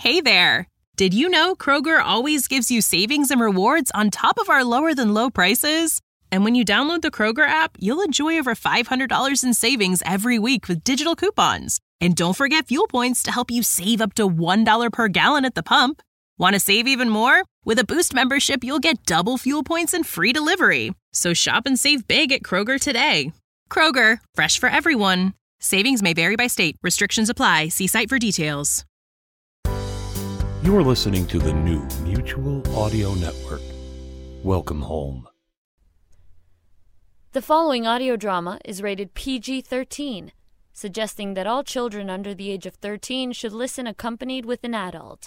Hey there! Did you know Kroger always gives you savings and rewards on top of our lower-than-low prices? And when you download the Kroger app, you'll enjoy over $500 in savings every week with digital coupons. And don't forget fuel points to help you save up to $1 per gallon at the pump. Want to save even more? With a Boost membership, you'll get double fuel points and free delivery. So shop and save big at Kroger today. Kroger, fresh for everyone. Savings may vary by state. Restrictions apply. See site for details. You are listening to the new Mutual Audio Network. Welcome home. The following audio drama is rated PG-13, suggesting that all children under the age of 13 should listen accompanied with an adult.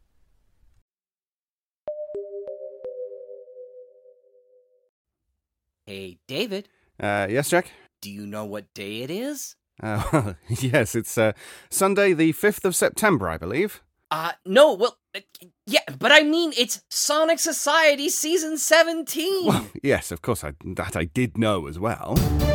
Hey, David. Yes, Jack? Do you know what day it is? Yes, it's Sunday the 5th of September, I believe. No, well, yeah, but I mean, it's Sonic Society Season 17! Well, yes, of course, that I did know as well.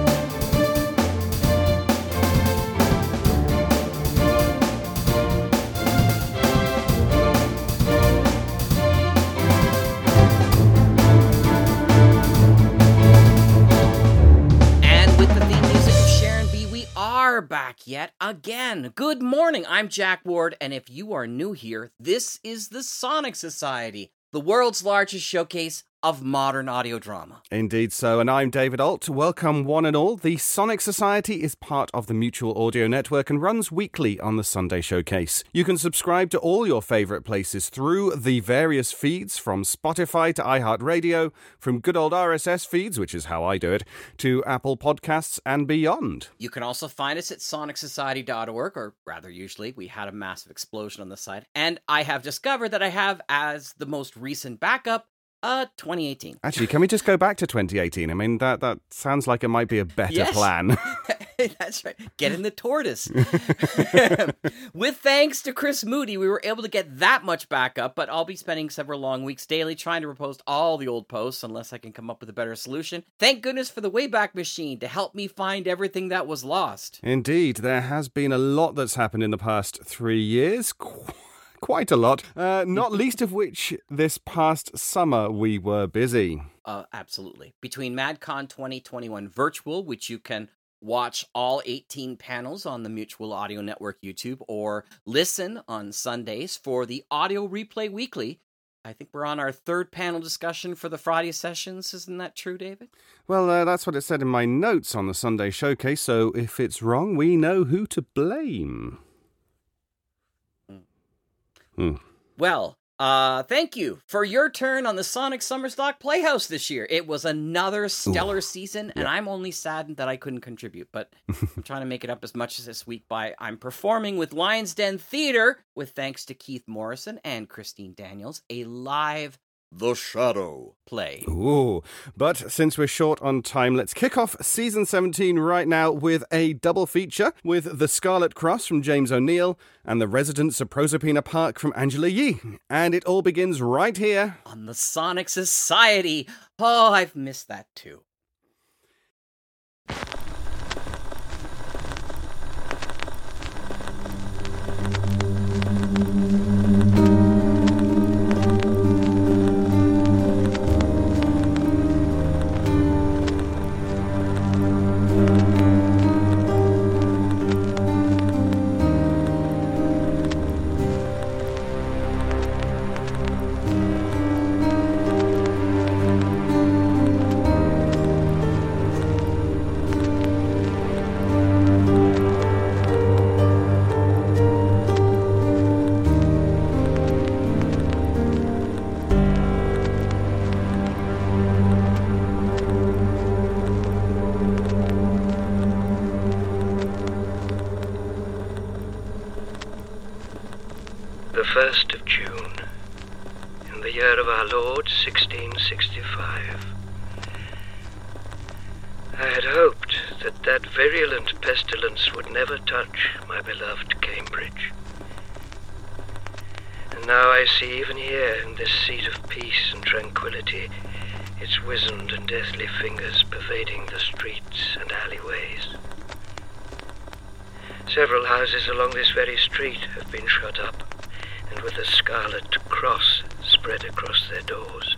Back yet again. Good morning, I'm Jack Ward, and if you are new here, this is the Sonic Society, the world's largest showcase of modern audio drama. Indeed so, and I'm David Alt. Welcome one and all. The Sonic Society is part of the Mutual Audio Network and runs weekly on the Sunday Showcase. You can subscribe to all your favourite places through the various feeds, from Spotify to iHeartRadio, from good old RSS feeds, which is how I do it, to Apple Podcasts and beyond. You can also find us at sonicsociety.org, or rather usually, we had a massive explosion on the site, and I have discovered that I have, as the most recent backup, 2018. Actually, can we just go back to 2018? I mean, that sounds like it might be a better plan. That's right. Get in the tortoise. With thanks to Chris Moody, we were able to get that much backup, but I'll be spending several long weeks daily trying to repost all the old posts unless I can come up with a better solution. Thank goodness for the Wayback Machine to help me find everything that was lost. Indeed, there has been a lot that's happened in the past 3 years. Quite a lot, not least of which this past summer we were busy. Absolutely. Between MadCon 2021 Virtual, which you can watch all 18 panels on the Mutual Audio Network YouTube, or listen on Sundays for the Audio Replay Weekly. I think we're on our third panel discussion for the Friday sessions. Isn't that true, David? Well, that's what it said in my notes on the Sunday Showcase, so if it's wrong, we know who to blame. Well, thank you for your turn on the Sonic Summer Stock Playhouse this year. It was another stellar season, and I'm only saddened that I couldn't contribute, but I'm trying to make it up as much as this week by I'm performing with Lions Den Theater, with thanks to Keith Morrison and Christine Daniels, a live The Shadow play. Ooh, but since we're short on time, let's kick off Season 17 right now with a double feature with The Scarlet Cross from James O'Neill and The Residents of Proserpina Park from Angela Yee. And it all begins right here on the Sonic Society. Oh, I've missed that too. The 1st of June, in the year of our Lord, 1665. I had hoped that that virulent pestilence would never touch my beloved Cambridge. And now I see even here, in this seat of peace and tranquility, its wizened and deathly fingers pervading the streets and alleyways. Several houses along this very street have been shut up, and with a scarlet cross spread across their doors.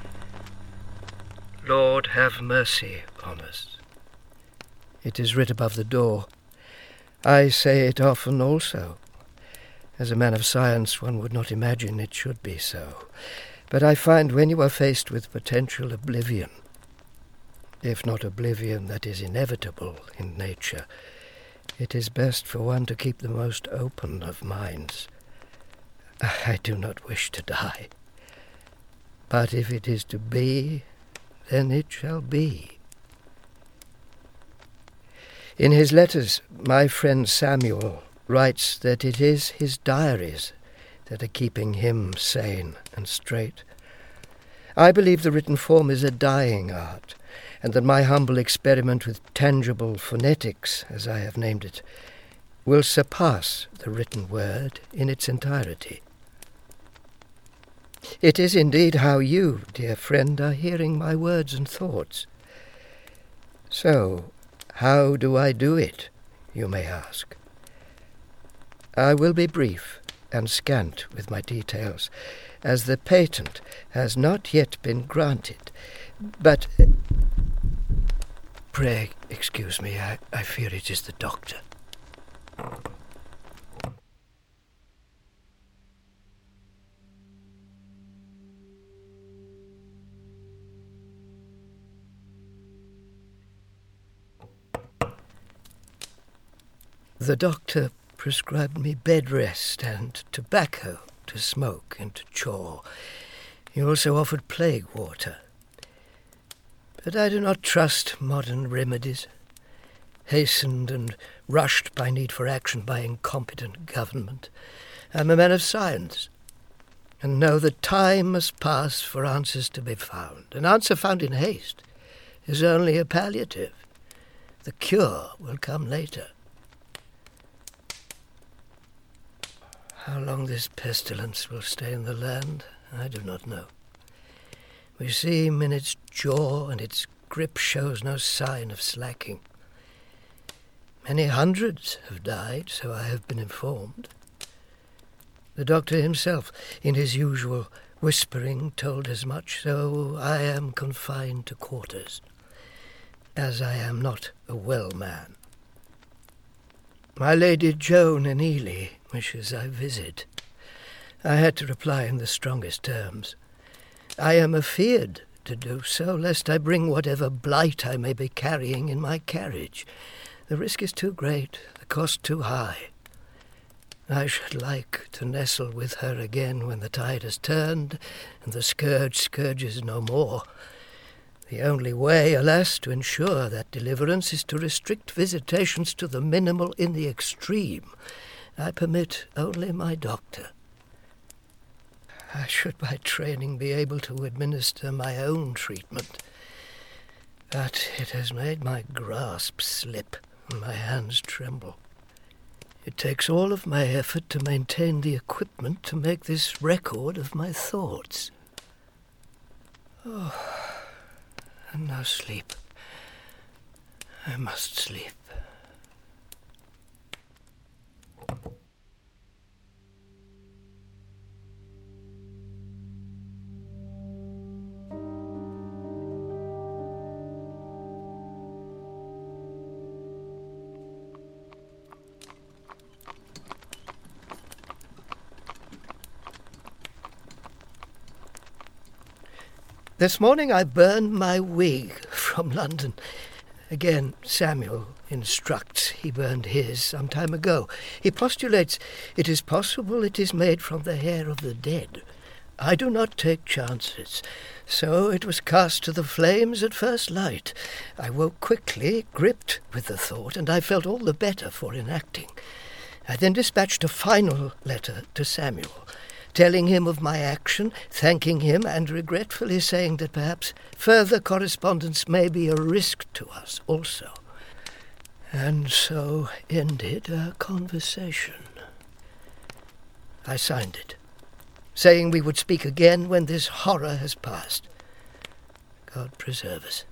Lord, have mercy on us. It is writ above the door. I say it often also. As a man of science, one would not imagine it should be so. But I find when you are faced with potential oblivion, if not oblivion that is inevitable in nature, it is best for one to keep the most open of minds. I do not wish to die. But if it is to be, then it shall be. In his letters, my friend Samuel writes that it is his diaries that are keeping him sane and straight. I believe the written form is a dying art, and that my humble experiment with tangible phonetics, as I have named it, will surpass the written word in its entirety. It is indeed how you, dear friend, are hearing my words and thoughts. So, how do I do it, you may ask? I will be brief and scant with my details, as the patent has not yet been granted. But pray excuse me, I fear it is the doctor. The doctor prescribed me bed rest and tobacco to smoke and to chaw. He also offered plague water. But I do not trust modern remedies, hastened and rushed by need for action by incompetent government. I am a man of science, and know that time must pass for answers to be found. An answer found in haste is only a palliative. The cure will come later. How long this pestilence will stay in the land, I do not know. We seem in its jaw, and its grip shows no sign of slacking. Many hundreds have died, so I have been informed. The doctor himself, in his usual whispering, told as much, so I am confined to quarters, as I am not a well man. My Lady Joan and Ely wishes I visit. I had to reply in the strongest terms. I am afeard to do so, lest I bring whatever blight I may be carrying in my carriage. The risk is too great, the cost too high. I should like to nestle with her again when the tide has turned, and the scourge scourges no more. The only way, alas, to ensure that deliverance is to restrict visitations to the minimal in the extreme. I permit only my doctor. I should by training be able to administer my own treatment, but it has made my grasp slip and my hands tremble. It takes all of my effort to maintain the equipment to make this record of my thoughts. Oh, and now sleep. I must sleep. This morning I burned my wig from London. Again, Samuel instructs he burned his some time ago. He postulates it is possible it is made from the hair of the dead. I do not take chances, so it was cast to the flames at first light. I woke quickly, gripped with the thought, and I felt all the better for enacting. I then dispatched a final letter to Samuel, telling him of my action, thanking him, and regretfully saying that perhaps further correspondence may be a risk to us also. And so ended our conversation. I signed it, saying we would speak again when this horror has passed. God preserve us.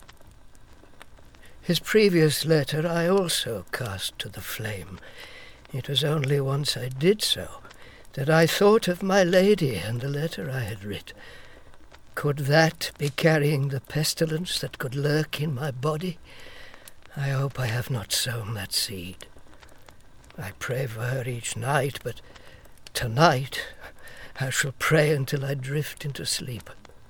His previous letter I also cast to the flame. It was only once I did so that I thought of my lady and the letter I had writ. Could that be carrying the pestilence that could lurk in my body? I hope I have not sown that seed. I pray for her each night, but tonight I shall pray until I drift into sleep.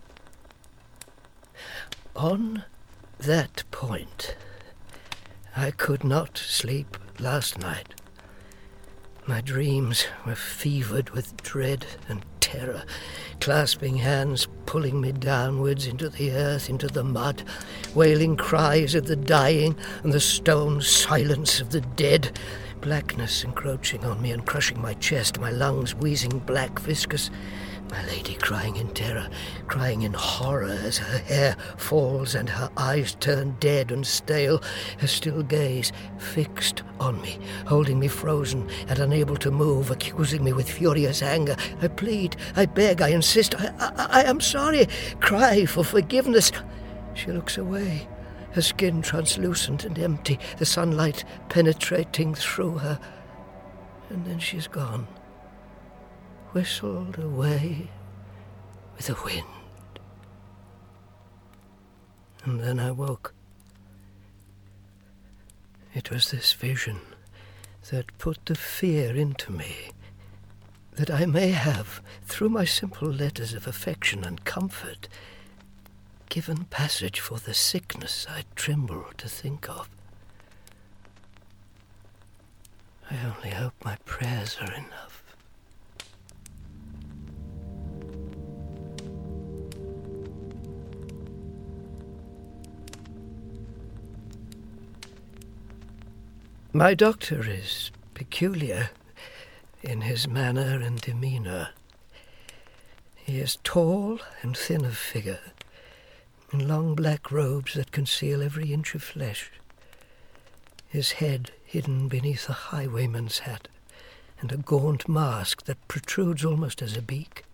On that point, I could not sleep last night. My dreams were fevered with dread and terror, clasping hands pulling me downwards into the earth, into the mud, wailing cries of the dying and the stone silence of the dead, blackness encroaching on me and crushing my chest, my lungs wheezing black viscous, my lady crying in terror, crying in horror as her hair falls and her eyes turn dead and stale, her still gaze fixed on me, holding me frozen and unable to move, accusing me with furious anger. I plead, I beg, I insist, I am sorry, cry for forgiveness. She looks away, her skin translucent and empty, the sunlight penetrating through her, and then she's gone. Whistled away with the wind. And then I woke. It was this vision that put the fear into me that I may have, through my simple letters of affection and comfort, given passage for the sickness I tremble to think of. I only hope my prayers are enough. My doctor is peculiar in his manner and demeanour. He is tall and thin of figure, in long black robes that conceal every inch of flesh, his head hidden beneath a highwayman's hat and a gaunt mask that protrudes almost as a beak.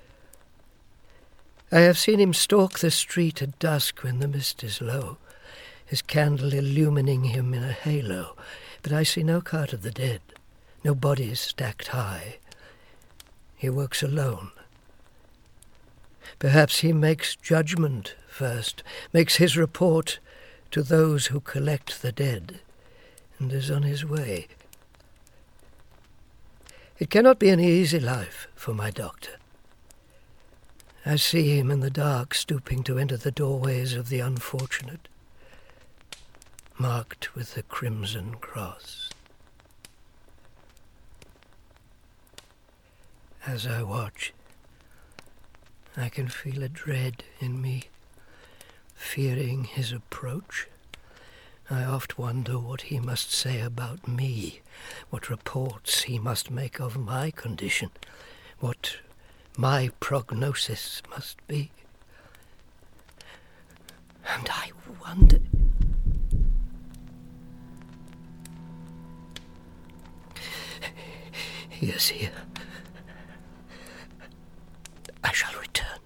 I have seen him stalk the street at dusk when the mist is low, his candle illumining him in a halo, but I see no cart of the dead, no bodies stacked high. He works alone. Perhaps he makes judgment first, makes his report to those who collect the dead, and is on his way. It cannot be an easy life for my doctor. I see him in the dark stooping to enter the doorways of the unfortunate, marked with the crimson cross. As I watch, I can feel a dread in me, fearing his approach. I oft wonder what he must say about me, what reports he must make of my condition, what my prognosis must be. And I wonder... He is here. I shall return.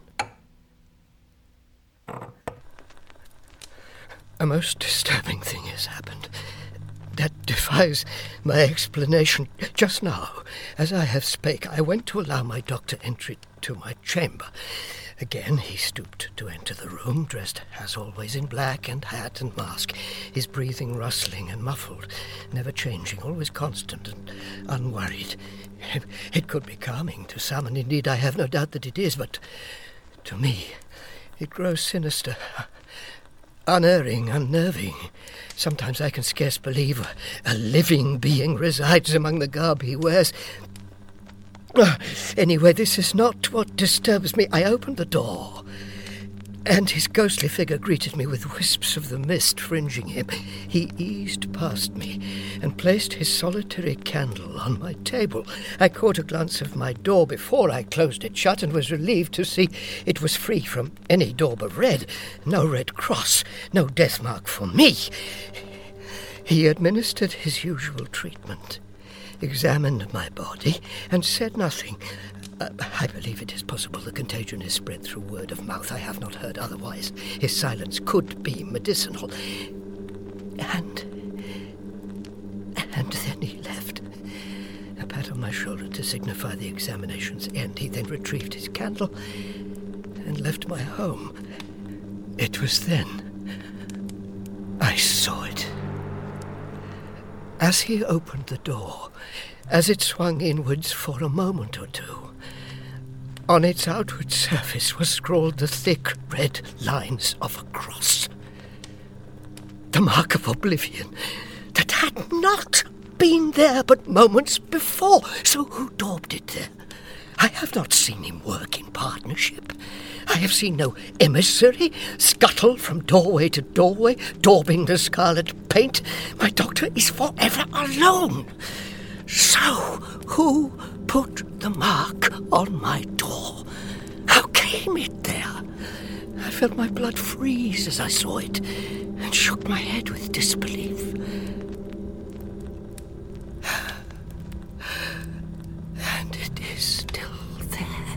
A most disturbing thing has happened that defies my explanation. Just now, as I have spake, I went to allow my doctor entry to my chamber. Again he stooped to enter the room, dressed as always in black and hat and mask, his breathing rustling and muffled, never changing, always constant and unworried. It could be calming to some, and indeed I have no doubt that it is, but to me it grows sinister, unerring, unnerving. Sometimes I can scarce believe a living being resides among the garb he wears. Anyway, this is not what disturbs me. I opened the door, and his ghostly figure greeted me with wisps of the mist fringing him. He eased past me and placed his solitary candle on my table. I caught a glance of my door before I closed it shut, and was relieved to see it was free from any daub of red. No red cross, no death mark for me. He administered his usual treatment, examined my body, and said nothing. I believe it is possible the contagion is spread through word of mouth. I have not heard otherwise. His silence could be medicinal. And then he left. A pat on my shoulder to signify the examination's end. He then retrieved his candle and left my home. It was then I saw it. As he opened the door, as it swung inwards for a moment or two, on its outward surface was scrawled the thick red lines of a cross. The mark of oblivion that had not been there but moments before. So who daubed it there? I have not seen him work in partnership. I have seen no emissary scuttle from doorway to doorway, daubing the scarlet paint. My doctor is forever alone. So who put the mark on my door? How came it there? I felt my blood freeze as I saw it and shook my head with disbelief. And it is still there.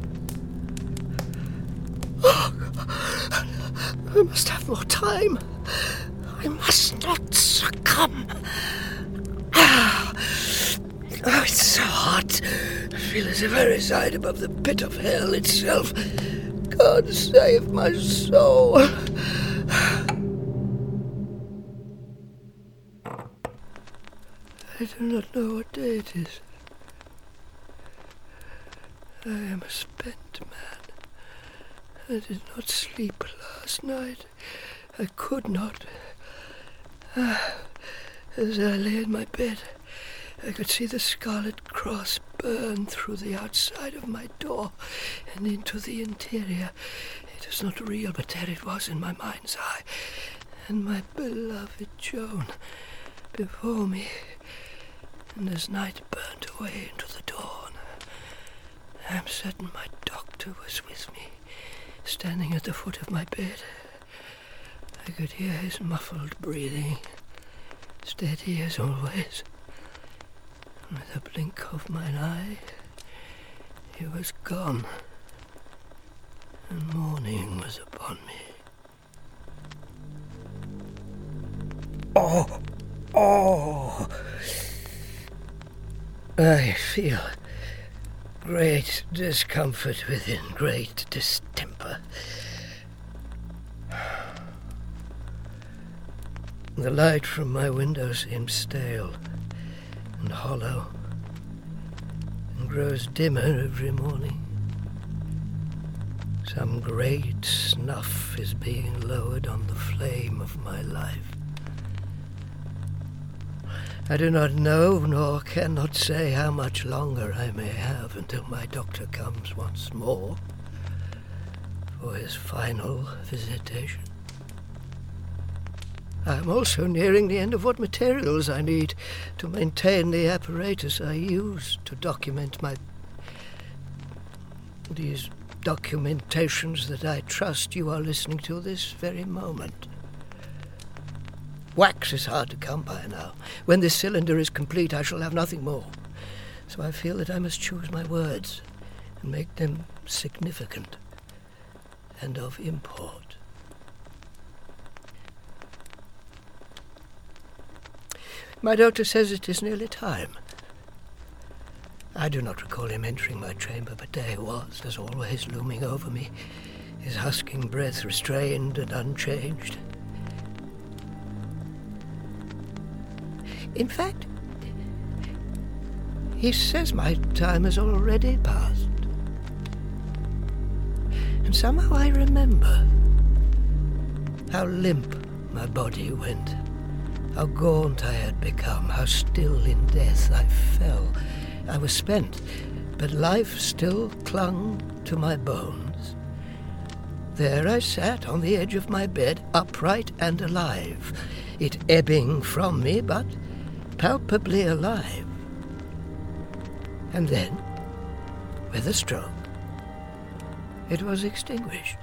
Oh, I must have more time. I must not succumb. Oh, it's so hot. I feel as if I reside above the pit of hell itself. God save my soul. I do not know what day it is. I am a spent man. I did not sleep last night. I could not. As I lay in my bed, I could see the scarlet cross burn through the outside of my door and into the interior. It was not real, but there it was in my mind's eye. And my beloved Joan before me. And as night burnt away into the dawn, I am certain my doctor was with me, standing at the foot of my bed. I could hear his muffled breathing, steady as always. With a blink of mine eye, he was gone, and morning was upon me. Oh! I feel great discomfort within, great distemper. The light from my window seems stale and hollow, and grows dimmer every morning. Some great snuff is being lowered on the flame of my life. I do not know, nor cannot say how much longer I may have until my doctor comes once more for his final visitation. I am also nearing the end of what materials I need to maintain the apparatus I use to document these documentations that I trust you are listening to this very moment. Wax is hard to come by now. When this cylinder is complete, I shall have nothing more. So I feel that I must choose my words and make them significant and of import. My doctor says it is nearly time. I do not recall him entering my chamber, but there he was, as always, looming over me, his husking breath restrained and unchanged. In fact, he says my time has already passed. And somehow I remember how limp my body went, how gaunt I had become, how still in death I fell. I was spent, but life still clung to my bones. There I sat on the edge of my bed, upright and alive, it ebbing from me, but palpably alive. And then, with a stroke, it was extinguished.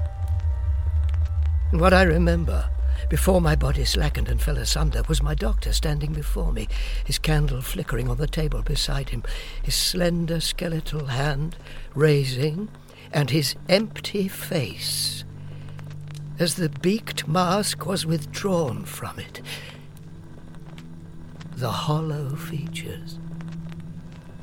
And what I remember, before my body slackened and fell asunder, was my doctor standing before me, his candle flickering on the table beside him, his slender skeletal hand raising, and his empty face, as the beaked mask was withdrawn from it. The hollow features,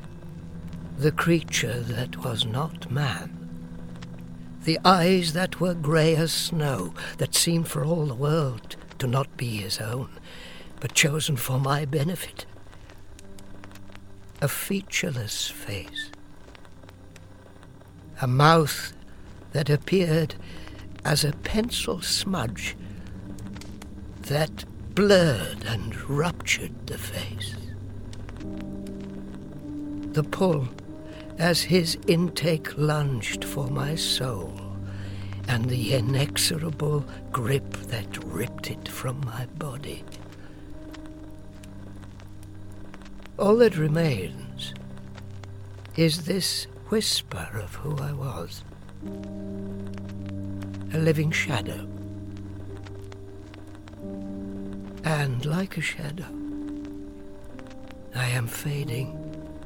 the creature that was not man. The eyes that were grey as snow, that seemed for all the world to not be his own, but chosen for my benefit. A featureless face. A mouth that appeared as a pencil smudge that blurred and ruptured the face. The pull as his intake lunged for my soul, and the inexorable grip that ripped it from my body. All that remains is this whisper of who I was. A living shadow. And like a shadow, I am fading.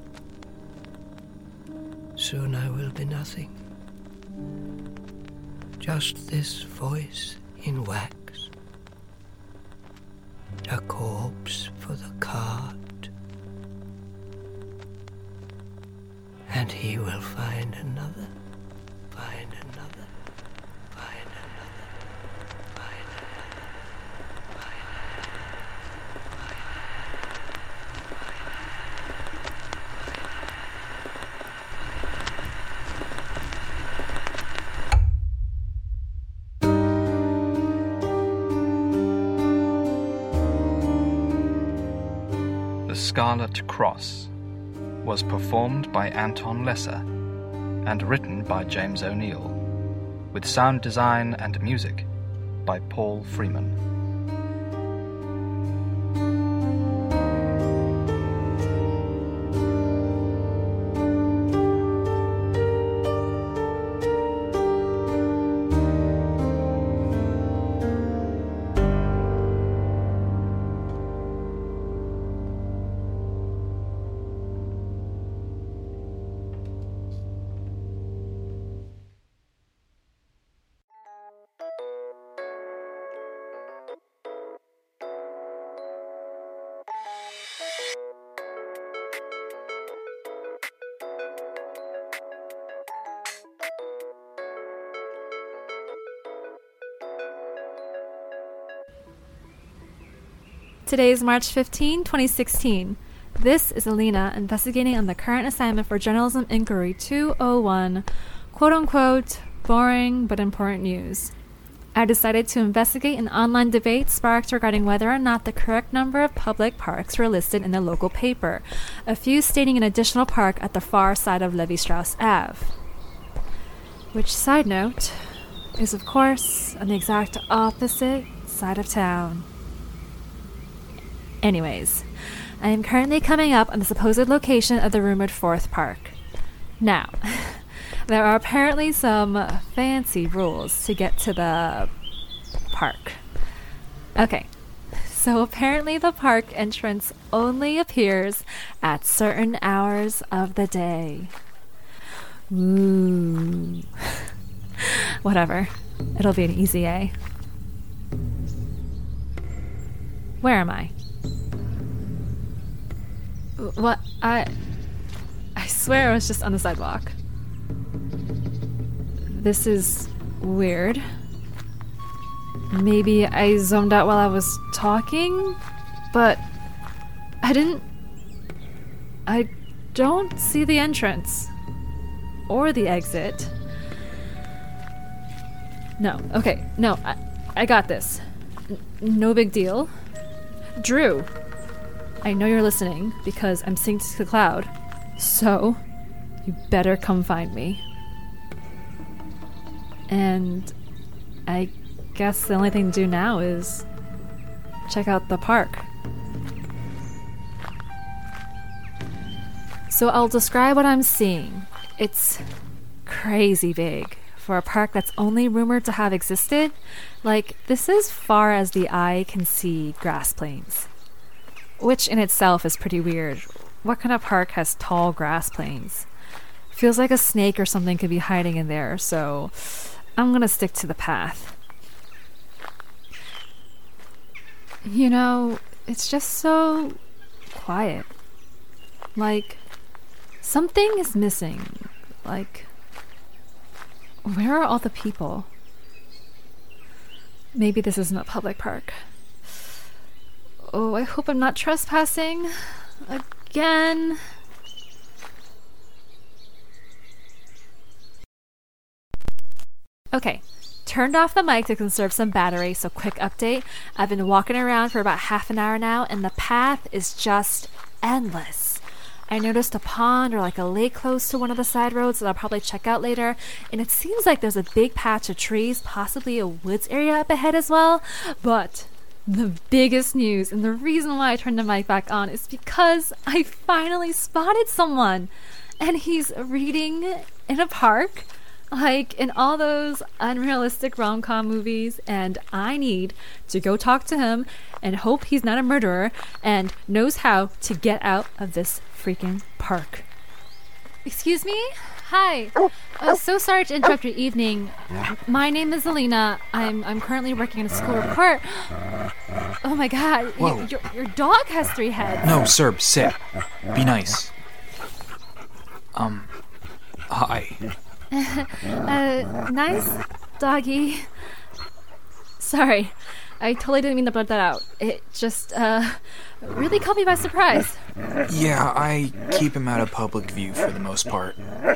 Soon I will be nothing. Just this voice in wax. A corpse for the cart. And he will find another, find another, find another, find another, find another. The Scarlet Cross was performed by Anton Lesser and written by James O'Neill, with sound design and music by Paul Freeman. Today is March 15, 2016. This is Alina investigating on the current assignment for Journalism Inquiry 201, quote-unquote, boring but important news. I decided to investigate an online debate sparked regarding whether or not the correct number of public parks were listed in the local paper, a few stating an additional park at the far side of Levi-Strauss Ave. Which, side note, is of course on the exact opposite side of town. Anyways, I am currently coming up on the supposed location of the rumored fourth park. Now, there are apparently some fancy rules to get to the park. Okay, so apparently the park entrance only appears at certain hours of the day. Ooh. Whatever, it'll be an easy A. Where am I? What? I swear I was just on the sidewalk. This is weird. Maybe I zoned out while I was talking, but I don't see the entrance or the exit. No, okay, no, I got this. No big deal. Drew, I know you're listening because I'm synced to the cloud, so you better come find me. And I guess the only thing to do now is check out the park. So I'll describe what I'm seeing. It's crazy big for a park that's only rumored to have existed. Like, this is far as the eye can see grass plains. Which in itself is pretty weird. What kind of park has tall grass plains? Feels like a snake or something could be hiding in there, so I'm gonna stick to the path. You know, it's just so quiet. Like, Something is missing. Like, where are all the people? Maybe this isn't a public park. Oh, I hope I'm not trespassing. Again. Okay, turned off the mic to conserve some battery, so quick update. I've been walking around for about half an hour now, and the path is just endless. I noticed a pond or like a lake close to one of the side roads that I'll probably check out later, and it seems like there's a big patch of trees, possibly a woods area up ahead as well. But the biggest news, and the reason why I turned the mic back on, is because I finally spotted someone, and he's reading in a park, like in all those unrealistic rom-com movies, and I need to go talk to him and hope he's not a murderer and knows how to get out of this freaking park. Excuse me? Hi. So sorry to interrupt your evening. My name is Alina. I'm currently working on a school report. Oh my god. Your dog has 3 heads. No, sir, sit. Be nice. Hi. Nice doggy. Sorry, I totally didn't mean to blurt that out. It just, really caught me by surprise. Yeah, I keep him out of public view for the most part.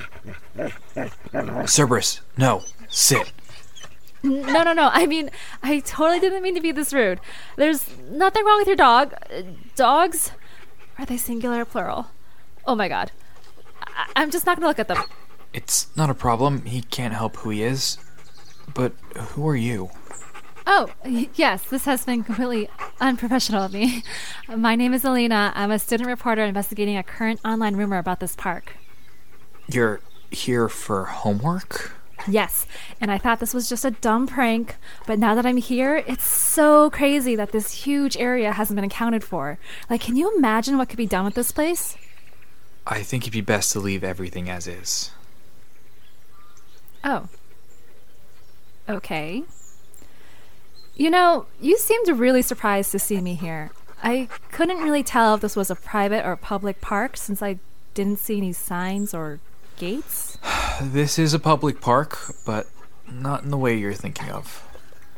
Cerberus, no, sit. No. I mean, I totally didn't mean to be this rude. There's nothing wrong with your dog. Dogs? Are they singular or plural? Oh my god. I'm just not gonna look at them. It's not a problem. He can't help who he is. But who are you? Oh, yes, this has been completely unprofessional of me. My name is Alina. I'm a student reporter investigating a current online rumor about this park. You're here for homework? Yes, and I thought this was just a dumb prank, but now that I'm here, it's so crazy that this huge area hasn't been accounted for. Like, can you imagine what could be done with this place? I think it'd be best to leave everything as is. Oh. Okay. You know, you seemed really surprised to see me here. I couldn't really tell if this was a private or public park since I didn't see any signs or gates. This is a public park, but not in the way you're thinking of.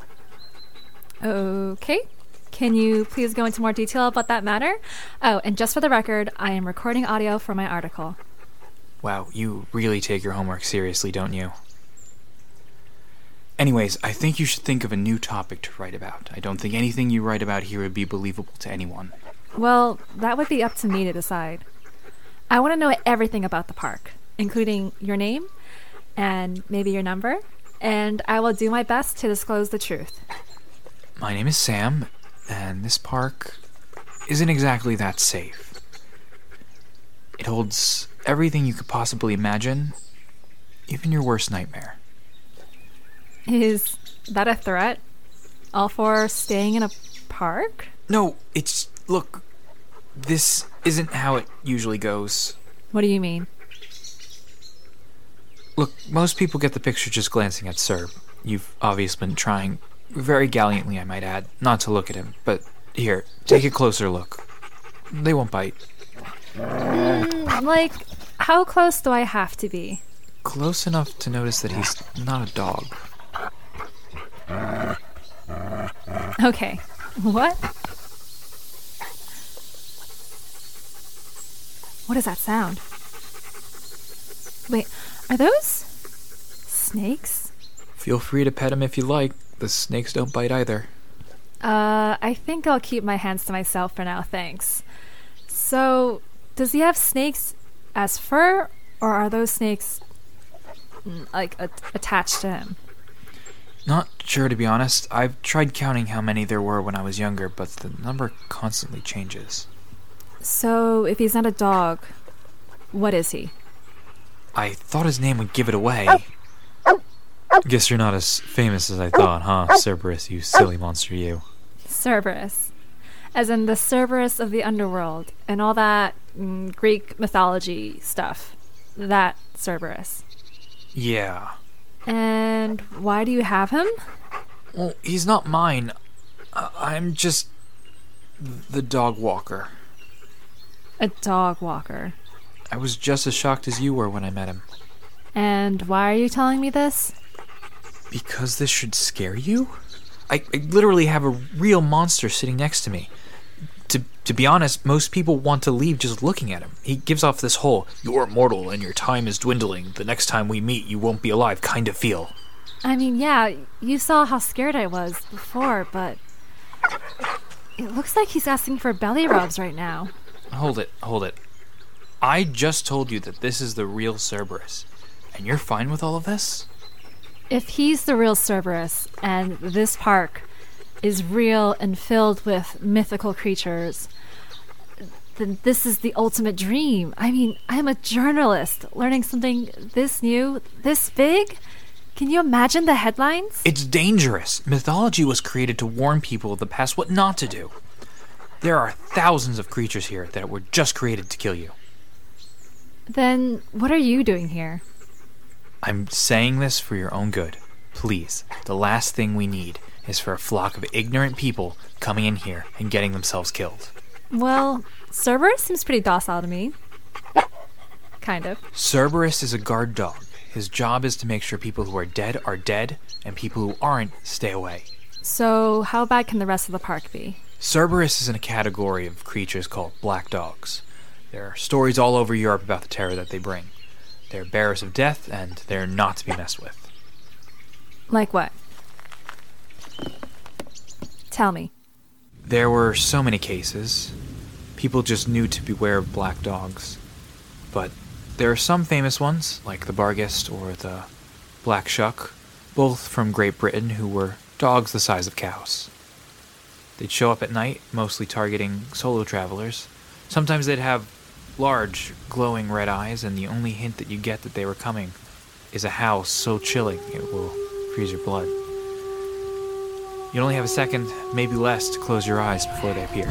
Okay. Can you please go into more detail about that matter? Oh, and just for the record, I am recording audio for my article. Wow, you really take your homework seriously, don't you? Anyways, I think you should think of a new topic to write about. I don't think anything you write about here would be believable to anyone. Well, that would be up to me to decide. I want to know everything about the park, including your name and maybe your number, and I will do my best to disclose the truth. My name is Sam, and this park isn't exactly that safe. It holds everything you could possibly imagine, even your worst nightmare. Is that a threat? All for staying in a park? No, look, this isn't how it usually goes. What do you mean? Look, most people get the picture just glancing at Serb. You've obviously been trying, very gallantly I might add, not to look at him. But here, take a closer look. They won't bite. Like, how close do I have to be? Close enough to notice that he's not a dog. Okay, what? What is that sound? Wait, are those snakes? Feel free to pet him if you like. The snakes don't bite either. I think I'll keep my hands to myself for now, thanks. So, does he have snakes as fur, or are those snakes, like, attached to him? Not sure, to be honest. I've tried counting how many there were when I was younger, but the number constantly changes. So, if he's not a dog, what is he? I thought his name would give it away. Guess you're not as famous as I thought, huh, Cerberus, you silly monster, you. Cerberus. As in the Cerberus of the underworld, and all that Greek mythology stuff. That Cerberus. Yeah. And why do you have him? Well, he's not mine. I'm just the dog walker. A dog walker. I was just as shocked as you were when I met him. And why are you telling me this? Because this should scare you? I literally have a real monster sitting next to me. To be honest, most people want to leave just looking at him. He gives off this whole, "you're immortal and your time is dwindling. The next time we meet, you won't be alive" kind of feel. I mean, yeah, you saw how scared I was before, but it looks like he's asking for belly rubs right now. Hold it. I just told you that this is the real Cerberus, and you're fine with all of this? If he's the real Cerberus, and this park is real and filled with mythical creatures, then this is the ultimate dream. I mean, I'm a journalist. Learning something this new, this big? Can you imagine the headlines? It's dangerous. Mythology was created to warn people of the past what not to do. There are thousands of creatures here that were just created to kill you. Then what are you doing here? I'm saying this for your own good. Please, the last thing we need is for a flock of ignorant people coming in here and getting themselves killed. Well, Cerberus seems pretty docile to me. Kind of. Cerberus is a guard dog. His job is to make sure people who are dead, and people who aren't stay away. So how bad can the rest of the park be? Cerberus is in a category of creatures called black dogs. There are stories all over Europe about the terror that they bring. They're bearers of death, and they're not to be messed with. Like what? Tell me. There were so many cases. People just knew to beware of black dogs. But there are some famous ones, like the Barghest or the Black Shuck, both from Great Britain, who were dogs the size of cows. They'd show up at night, mostly targeting solo travelers. Sometimes they'd have large, glowing red eyes, and the only hint that you get that they were coming is a howl so chilling it will freeze your blood. You only have a second, maybe less, to close your eyes before they appear.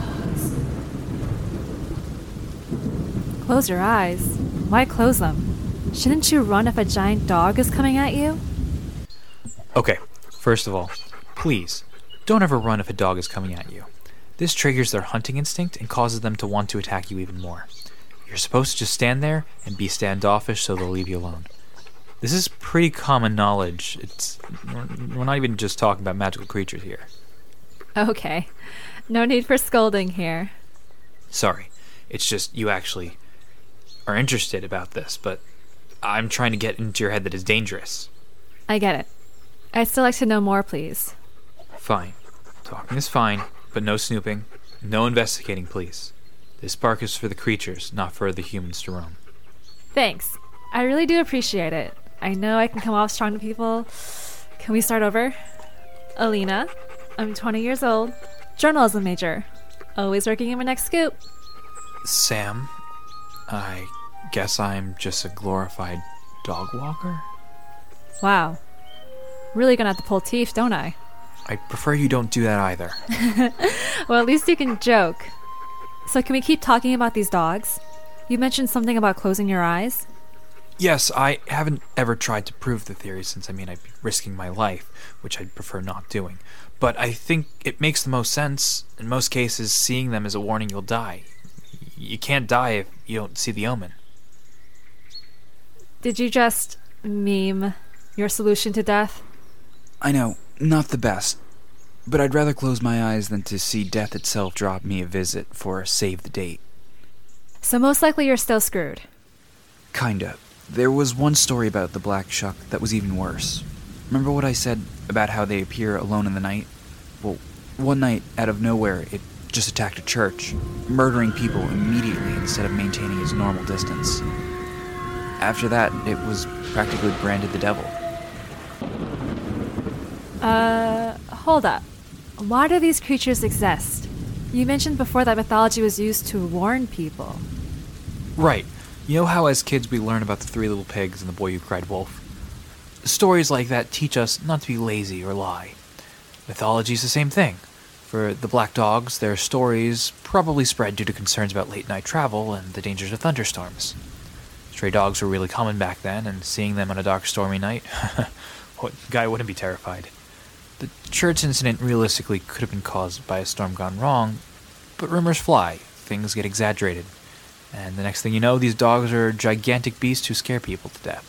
Close your eyes? Why close them? Shouldn't you run if a giant dog is coming at you? Okay, first of all, please, don't ever run if a dog is coming at you. This triggers their hunting instinct and causes them to want to attack you even more. You're supposed to just stand there and be standoffish so they'll leave you alone. This is pretty common knowledge. We're not even just talking about magical creatures here. Okay. No need for scolding here. Sorry. It's just you actually are interested about this, but I'm trying to get into your head that it's dangerous. I get it. I'd still like to know more, please. Fine. Talking is fine, but no snooping. No investigating, please. This park is for the creatures, not for the humans to roam. Thanks. I really do appreciate it. I know I can come off strong to people. Can we start over? Alina. I'm 20 years old. Journalism major. Always working in my next scoop. Sam. I guess I'm just a glorified dog walker? Wow. Really gonna have to pull teeth, don't I? I prefer you don't do that either. Well, at least you can joke. So can we keep talking about these dogs? You mentioned something about closing your eyes. Yes, I haven't ever tried to prove the theory since, I'd be risking my life, which I'd prefer not doing. But I think it makes the most sense. In most cases, seeing them is a warning you'll die. You can't die if you don't see the omen. Did you just meme your solution to death? I know, not the best. But I'd rather close my eyes than to see death itself drop me a visit for a save the date. So most likely you're still screwed. Kinda. There was one story about the Black Shuck that was even worse. Remember what I said about how they appear alone in the night? Well, one night, out of nowhere, it just attacked a church, murdering people immediately instead of maintaining its normal distance. After that, it was practically branded the devil. Hold up. Why do these creatures exist? You mentioned before that mythology was used to warn people. Right. You know how as kids we learn about the Three Little Pigs and the Boy Who Cried Wolf? Stories like that teach us not to be lazy or lie. Mythology's the same thing. For the black dogs, their stories probably spread due to concerns about late-night travel and the dangers of thunderstorms. Stray dogs were really common back then, and seeing them on a dark, stormy night, what guy wouldn't be terrified? The church incident realistically could have been caused by a storm gone wrong, but rumors fly, things get exaggerated. And the next thing you know, these dogs are gigantic beasts who scare people to death.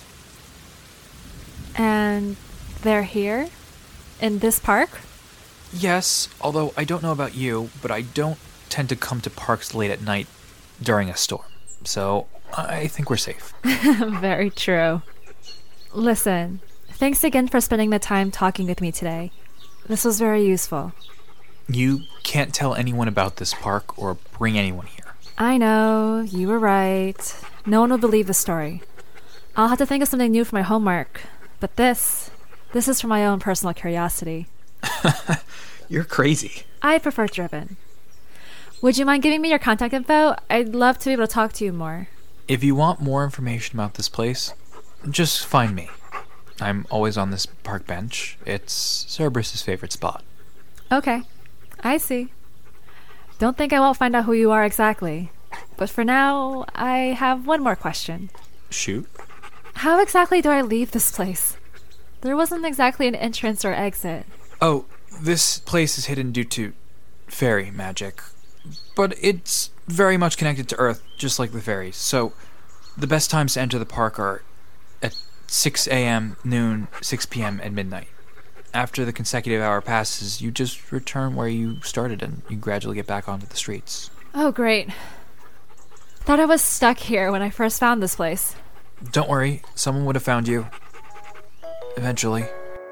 And they're here? In this park? Yes, although I don't know about you, but I don't tend to come to parks late at night during a storm. So I think we're safe. Very true. Listen, thanks again for spending the time talking with me today. This was very useful. You can't tell anyone about this park or bring anyone here. I know, you were right. No one will believe the story. I'll have to think of something new for my homework. But this is for my own personal curiosity. You're crazy. I prefer driven. Would you mind giving me your contact info? I'd love to be able to talk to you more. If you want more information about this place, just find me. I'm always on this park bench. It's Cerberus's favorite spot. Okay, I see. Don't think I won't find out who you are exactly. But for now, I have one more question. Shoot. How exactly do I leave this place? There wasn't exactly an entrance or exit. Oh, this place is hidden due to fairy magic. But it's very much connected to Earth, just like the fairies. So the best times to enter the park are at 6 a.m., noon, 6 p.m., and midnight. After the consecutive hour passes, you just return where you started and you gradually get back onto the streets. Oh, great. Thought I was stuck here when I first found this place. Don't worry, someone would have found you. Eventually.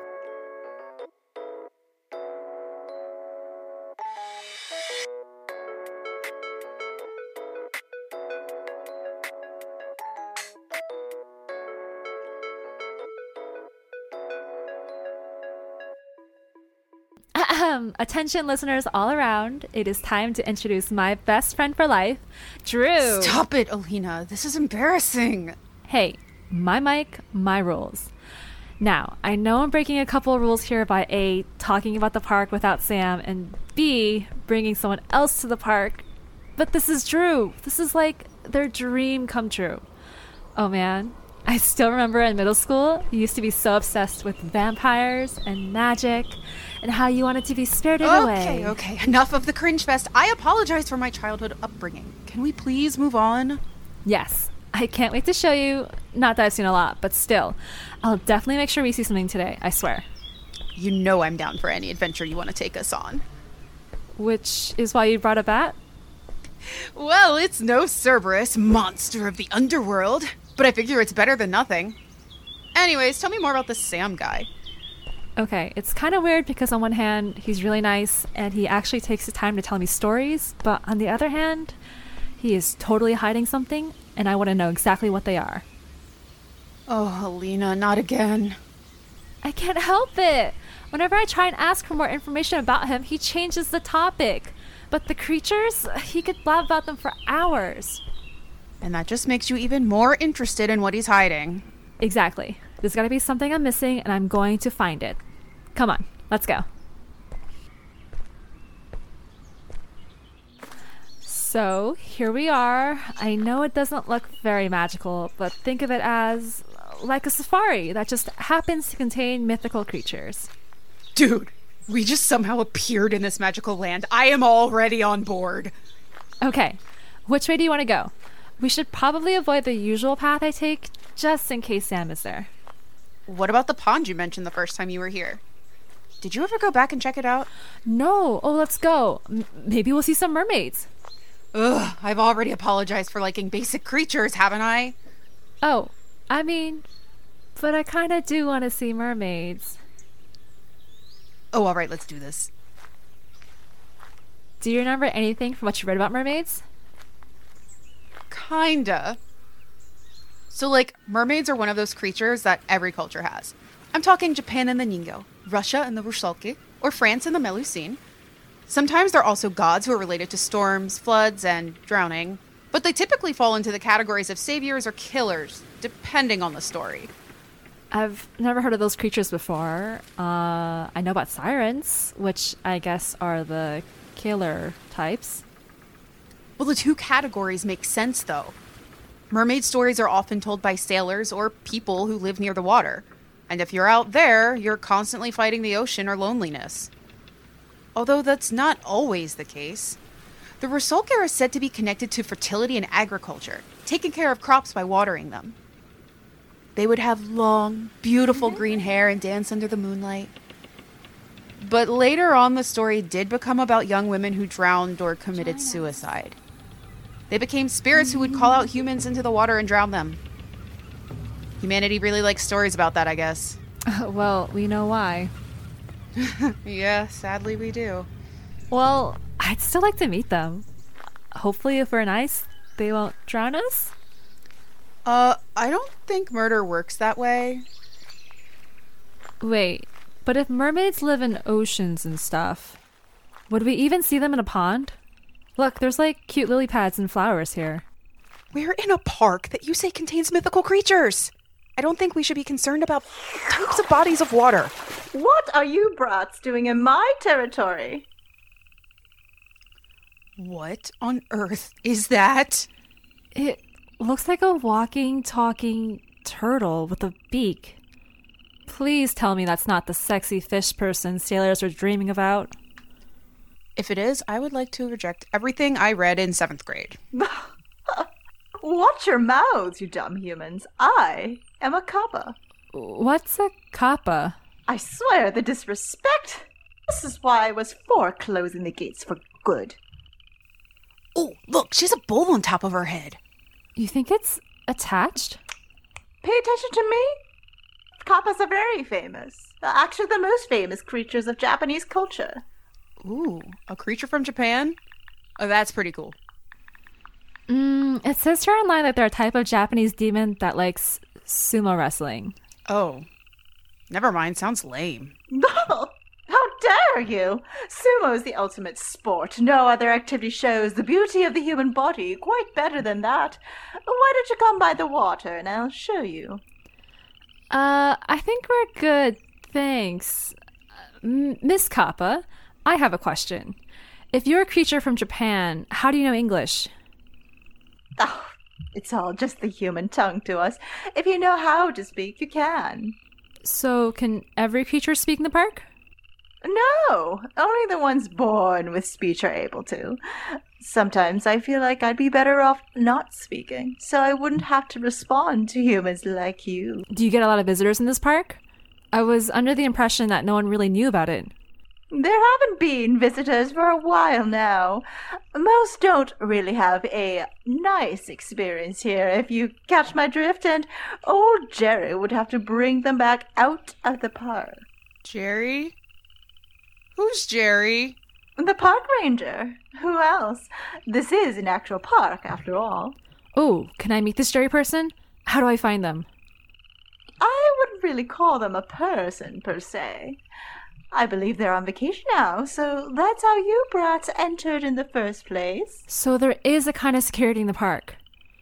Attention listeners all around, it is time to introduce my best friend for life, Drew. Stop it, Alina. This is embarrassing. Hey, my mic, my rules. Now, I know I'm breaking a couple of rules here by A, talking about the park without Sam, and B, bringing someone else to the park. But this is Drew. This is like their dream come true. Oh man, I still remember in middle school, you used to be so obsessed with vampires and magic and how you wanted to be spirited away. Okay. Enough of the cringe fest. I apologize for my childhood upbringing. Can we please move on? Yes. I can't wait to show you. Not that I've seen a lot, but still. I'll definitely make sure we see something today, I swear. You know I'm down for any adventure you want to take us on. Which is why you brought a bat? Well, it's no Cerberus, monster of the underworld, but I figure it's better than nothing. Anyways, tell me more about this Sam guy. Okay, it's kind of weird because on one hand, he's really nice and he actually takes the time to tell me stories, but on the other hand, he is totally hiding something and I want to know exactly what they are. Oh, Alina, not again. I can't help it. Whenever I try and ask for more information about him, he changes the topic. But the creatures, he could blab about them for hours. And that just makes you even more interested in what he's hiding. Exactly. There's got to be something I'm missing, and I'm going to find it. Come on, let's go. So, here we are. I know it doesn't look very magical, but think of it as like a safari that just happens to contain mythical creatures. Dude, we just somehow appeared in this magical land. I am already on board. Okay, which way do you want to go? We should probably avoid the usual path I take, just in case Sam is there. What about the pond you mentioned the first time you were here? Did you ever go back and check it out? No. Oh, let's go. Maybe we'll see some mermaids. Ugh, I've already apologized for liking basic creatures, haven't I? Oh, I mean, but I kind of do want to see mermaids. Oh, all right, let's do this. Do you remember anything from what you read about mermaids? Kinda. So, like, mermaids are one of those creatures that every culture has. I'm talking Japan and the Ningyo, Russia and the Rusalki, or France and the Melusine. Sometimes they're also gods who are related to storms, floods, and drowning, but they typically fall into the categories of saviors or killers, depending on the story. I've never heard of those creatures before. I know about sirens, which I guess are the killer types. Well, the two categories make sense, though. Mermaid stories are often told by sailors or people who live near the water. And if you're out there, you're constantly fighting the ocean or loneliness. Although that's not always the case. The Rusalka are said to be connected to fertility and agriculture, taking care of crops by watering them. They would have long, beautiful green hair and dance under the moonlight. But later on, the story did become about young women who drowned or committed suicide. They became spirits who would call out humans into the water and drown them. Humanity really likes stories about that, I guess. Well, we know why. Yeah, sadly we do. Well, I'd still like to meet them. Hopefully, if we're nice, they won't drown us? I don't think murder works that way. Wait, but if mermaids live in oceans and stuff, would we even see them in a pond? Look, there's like cute lily pads and flowers here. We're in a park that you say contains mythical creatures. I don't think we should be concerned about types of bodies of water. What are you brats doing in my territory? What on earth is that? It looks like a walking, talking turtle with a beak. Please tell me that's not the sexy fish person sailors are dreaming about. If it is, I would like to reject everything I read in 7th grade. Watch your mouths, you dumb humans. I am a kappa. What's a kappa? I swear the disrespect. This is why I was for closing the gates for good. Oh, look, she has a bowl on top of her head. You think it's attached? Pay attention to me. Kappas are very famous. Actually, the most famous creatures of Japanese culture. Ooh, a creature from Japan? Oh, that's pretty cool. It says here online that they're a type of Japanese demon that likes sumo wrestling. Oh, never mind. Sounds lame. How dare you? Sumo is the ultimate sport. No other activity shows the beauty of the human body quite better than that. Why don't you come by the water and I'll show you? I think we're good, thanks. Miss Kappa, I have a question. If you're a creature from Japan, how do you know English? Oh, it's all just the human tongue to us. If you know how to speak, you can. So, can every creature speak in the park? No, only the ones born with speech are able to. Sometimes I feel like I'd be better off not speaking, so I wouldn't have to respond to humans like you. Do you get a lot of visitors in this park? I was under the impression that no one really knew about it. There haven't been visitors for a while now. Most don't really have a nice experience here, if you catch my drift, and old Jerry would have to bring them back out of the park. Jerry? Who's Jerry? The park ranger. Who else? This is an actual park, after all. Oh, can I meet this Jerry person? How do I find them? I wouldn't really call them a person, per se. I believe they're on vacation now, so that's how you brats entered in the first place. So there is a kind of security in the park.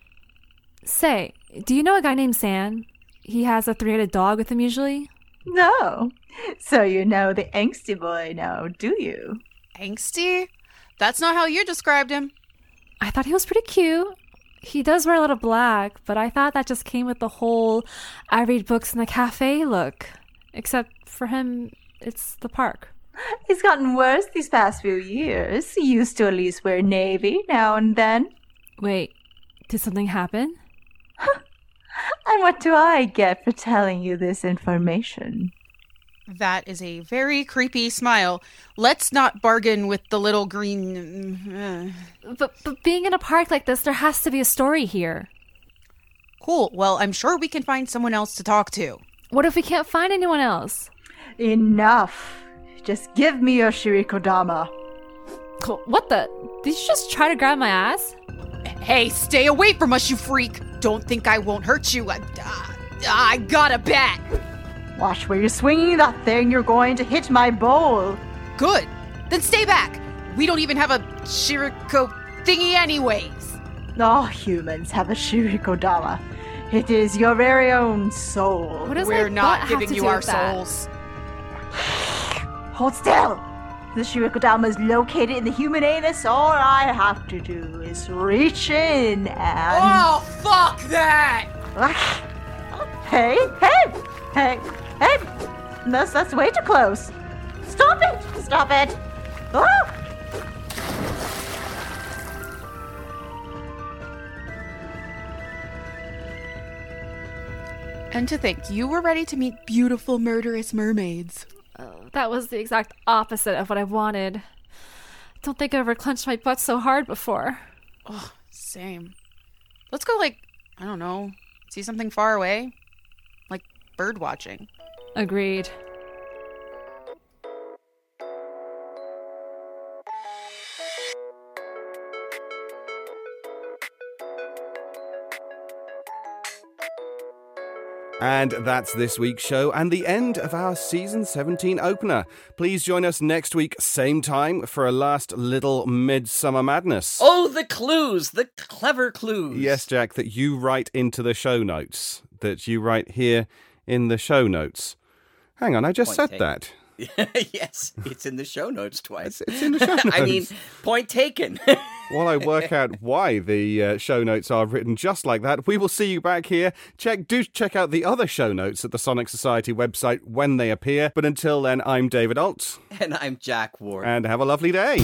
Say, do you know a guy named Sam? He has a 3-headed dog with him usually? No. So you know the angsty boy now, do you? Angsty? That's not how you described him. I thought he was pretty cute. He does wear a lot of black, but I thought that just came with the whole I read books in the cafe look. Except for him, it's the park. He's gotten worse these past few years. He used to at least wear navy now and then. Wait, did something happen? And what do I get for telling you this information? That is a very creepy smile. Let's not bargain with the little green... But being in a park like this, there has to be a story here. Cool. Well, I'm sure we can find someone else to talk to. What if we can't find anyone else? Enough. Just give me your Shirikodama. What the? Did you just try to grab my ass? Hey, stay away from us, you freak. Don't think I won't hurt you. I got a bat. Watch where you're swinging that thing. You're going to hit my bowl. Good. Then stay back. We don't even have a Shiriko thingy anyways. All humans have a Shirikodama. It is your very own soul. We're not giving you our souls. Hold still. The Shirikodama is located in the human anus. All I have to do is reach in and... Oh, fuck that! Hey! That's way too close. Stop it! Oh! And to think, you were ready to meet beautiful, murderous mermaids. That was the exact opposite of what I wanted. Don't think I ever clenched my butt so hard before. Oh, same. Let's go, I don't know, see something far away? Like bird watching. Agreed. And that's this week's show and the end of our Season 17 opener. Please join us next week, same time, for a last little Midsummer Madness. Oh, the clues! The clever clues! Yes, Jack, that you write into the show notes. That you write here in the show notes. Hang on, I just said that. Yes, it's in the show notes twice. It's in the show notes. I mean, point taken. While I work out why the show notes are written just like that, we will see you back here. Do check out the other show notes at the Sonic Society website when they appear. But until then, I'm David Alt. And I'm Jack Ward. And have a lovely day.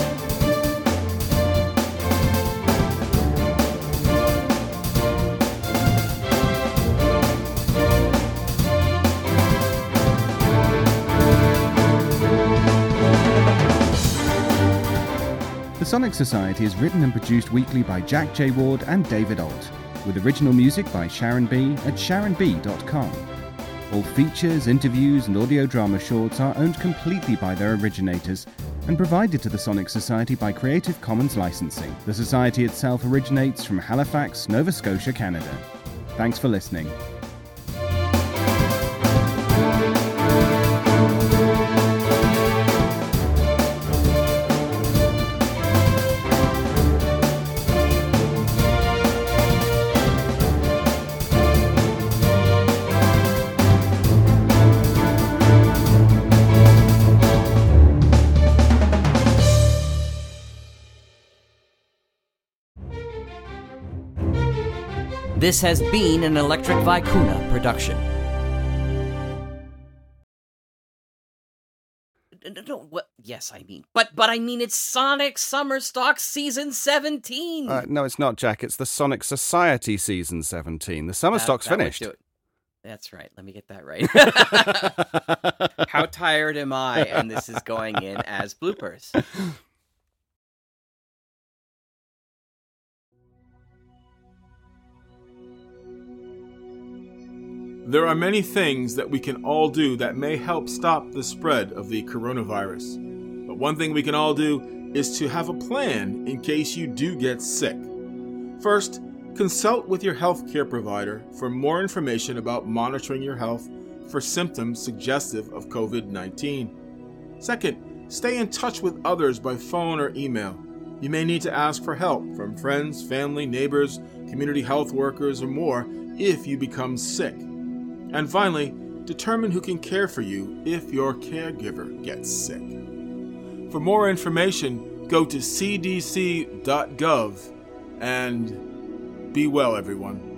The Sonic Society is written and produced weekly by Jack J. Ward and David Alt, with original music by Sharon B. at sharonb.com. All features, interviews, and audio drama shorts are owned completely by their originators and provided to the Sonic Society by Creative Commons licensing. The Society itself originates from Halifax, Nova Scotia, Canada. Thanks for listening. This has been an Electric Vicuna production. No, what? Yes, I mean, but I mean, it's Sonic Summer Stock Season 17. No, it's not, Jack. It's the Sonic Society Season 17. The summer stock's finished. That's right. Let me get that right. How tired am I? And this is going in as bloopers. There are many things that we can all do that may help stop the spread of the coronavirus. But one thing we can all do is to have a plan in case you do get sick. First, consult with your healthcare provider for more information about monitoring your health for symptoms suggestive of COVID-19. Second, stay in touch with others by phone or email. You may need to ask for help from friends, family, neighbors, community health workers, or more if you become sick. And finally, determine who can care for you if your caregiver gets sick. For more information, go to cdc.gov and be well, everyone.